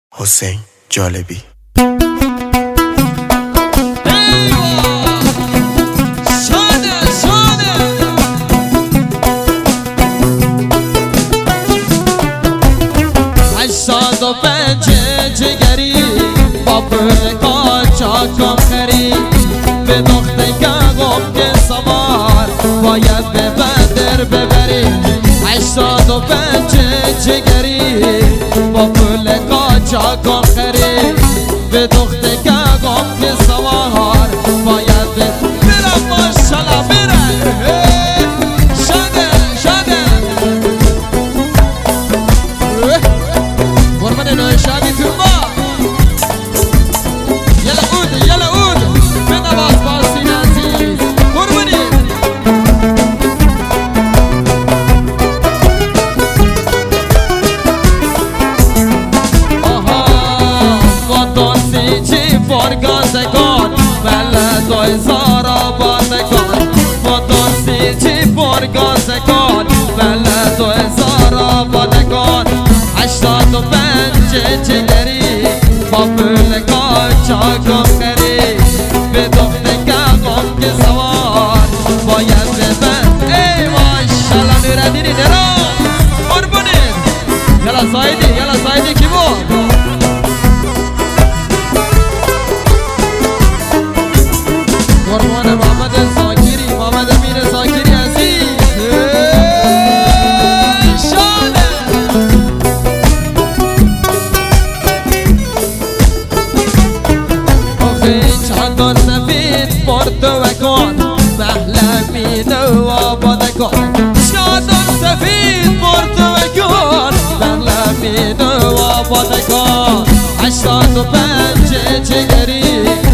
حسین جالبی. جگری با پول قاچاق آخری به نقطه گم که سوار باید به بندر ببری. 85 جگری با پول قاچاق آخری به نقطه گم که سوار باید به برم. ماشالله برم شده قربان نوشابی تو ما. يلا عود من باز باسين عزيز قربني. وطن سيجي فرقازگان بلد و هزار آبادگان. وطن سيجي فرقازگان بلد و هزار آبادگان. 85 جگری با پول قاچاق آخری به دخت گم که سوار باید ببند. ای ماشالله نوردینی نرا قربونید. یلا سایدی کی بود؟ قربان محمد زاکری، محمد امین زاکری عزیز. چندان سفید پرتوکان محلمین و آبادگان. چندان سفید پرتوکان محلمین و آبادگان. 85 جگری